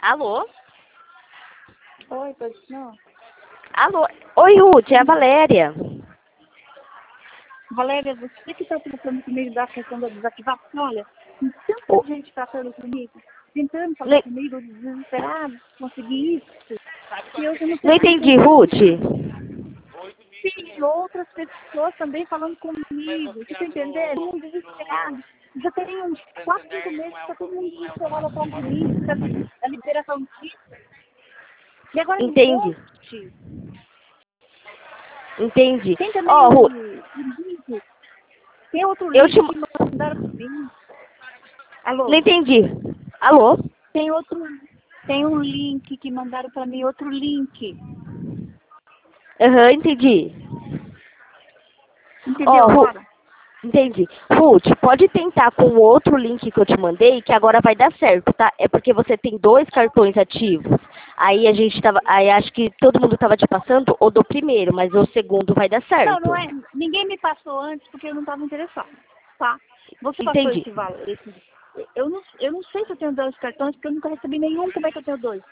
Alô? Oi, pode não? Alô? Oi, Ruth, é a Valéria. Valéria, você que está tratando comigo da questão da desativação, olha, tem Ô, tanta gente tratando comigo, tentando falar Não, comigo, desesperado, conseguir isso, que eu já não sei não mais o que eu entendi, faço. Ruth. Tem outras pessoas também falando comigo, você está entendendo? Todo mundo desesperado. Já tem uns 4, 5 meses que está todo mundo desesperado atrás de mim, a liberação disso. E agora um Entendi, monte. entendi. Tem também Ó, Ruth, o link. Tem outro eu te... link que mandaram para mim. Não Alô? entendi. Alô? Tem um link que mandaram para mim, outro link. Aham, entendi. Entendeu Ó, agora? entendi. Ruth, pode tentar com o outro link que eu te mandei, que agora vai dar certo, tá? É porque você tem 2 cartões ativos. Aí a gente tava, aí acho que todo mundo tava te passando o do primeiro, mas o segundo vai dar Não, certo. não é. Ninguém me passou antes porque eu não estava interessado. Tá? Você passou Entendi. esse valor. Eu não sei se eu tenho 2 cartões, porque eu nunca recebi nenhum. Como é que eu tenho 2?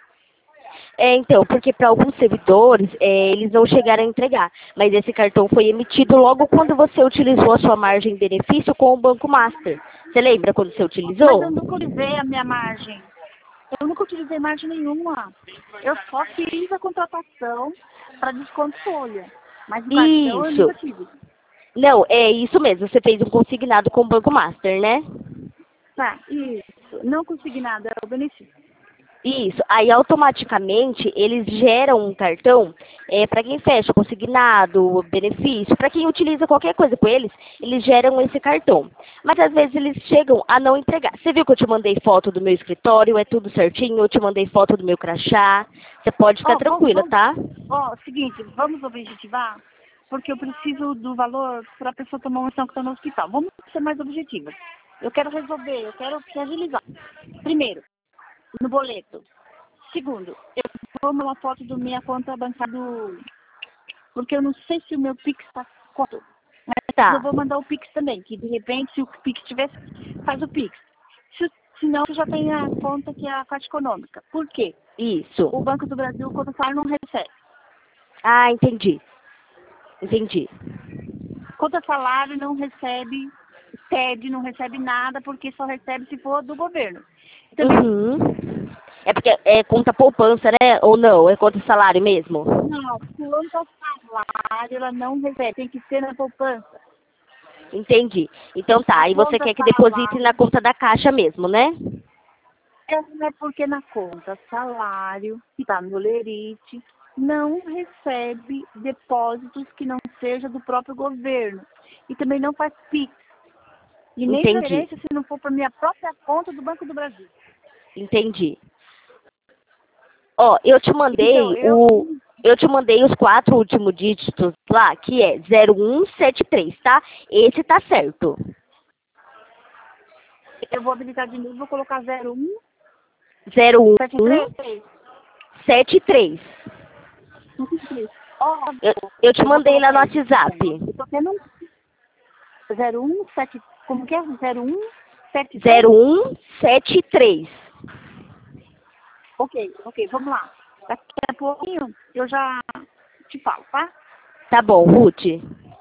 É, então, porque para alguns servidores, eles não chegaram a entregar. Mas esse cartão foi emitido logo quando você utilizou a sua margem de benefício com o Banco Master. Você lembra quando você Mas utilizou? eu nunca utilizei a minha margem. Eu nunca utilizei margem nenhuma. Eu só fiz a contratação para desconto folha. Mas o cartão eu Isso. nunca tive. Não, é isso mesmo. Você fez um consignado com o Banco Master, né? Tá, isso. Não consegui nada, é o benefício. Isso. Aí automaticamente eles geram um cartão para quem fecha consignado, benefício, para quem utiliza qualquer coisa com eles, eles geram esse cartão. Mas às vezes eles chegam a não entregar. Você viu que eu te mandei foto do meu escritório, é tudo certinho, eu te mandei foto do meu crachá. Você pode ficar Ó, tranquila, tá? seguinte, vamos objetivar, porque eu preciso do valor para a pessoa tomar uma ação que está no hospital. Vamos ser mais objetivas. Eu quero resolver, eu quero agilizar. Primeiro, no boleto. Segundo, eu vou mandar uma foto da minha conta bancária porque eu não sei se o meu Pix está quanto. Mas eu Tá. vou mandar o Pix também, que de repente, se o Pix tivesse, faz o Pix. Se não, já tem a conta que é a Caixa Econômica. Por quê? Isso. O Banco do Brasil, quando fala, não recebe. Ah, entendi. Entendi. Conta salário não recebe, TED não recebe nada, porque só recebe se for do governo. Também Uhum. É porque é conta poupança, né? Ou não? É conta salário mesmo? não, conta salário ela não recebe, tem que ser na poupança. Entendi. Então tá. A Aí você conta quer que deposite na salário, conta da Caixa mesmo, né? não é porque na conta salário, que está no Lerite, não recebe depósitos que não seja do próprio governo. E também não faz PIX. E nem Entendi. transferência se não for para minha própria conta do Banco do Brasil. Entendi. Ó, eu te Então, mandei eu te mandei os 4 últimos dígitos lá, que é 0173, tá? Esse tá certo. eu vou habilitar de novo, vou colocar 0173. 0173. Ó, Eu te eu vou mandei lá no colocar isso. WhatsApp. Eu tô tendo 017, como que é? 0173? 0173. Ok, vamos lá. Daqui a pouquinho eu já te falo, tá? Tá bom, Ruth.